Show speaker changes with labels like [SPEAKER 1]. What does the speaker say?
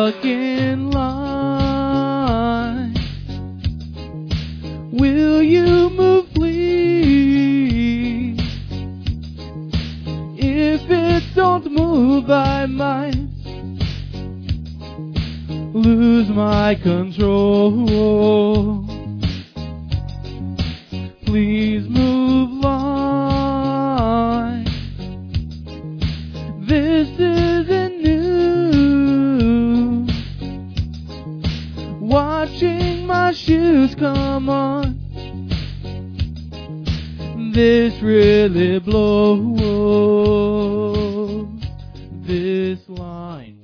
[SPEAKER 1] stuck in line. Will you move, please? If it don't move, I might lose my control. Please move, line. This isn't new. Watching my shoes come on. This really blows. This line